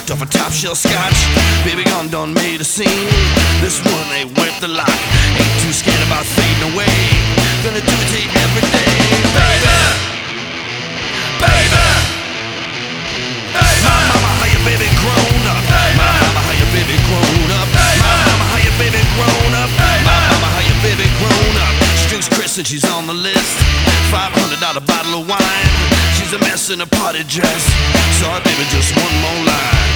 knocked off a top shelf scotch. Baby gone done made a scene. This one ain't worth the lot. Ain't too scared about fading away. Gonna do it to you every day. Baby, baby, baby. My mama, how you baby grown up? My mama, how you baby grown up? My mama, how you baby grown up? My mama, how you baby grown up? Strings Chris and she's on the list. $500 bottle of wine. She's a mess in a party dress. Sorry baby, just one more line.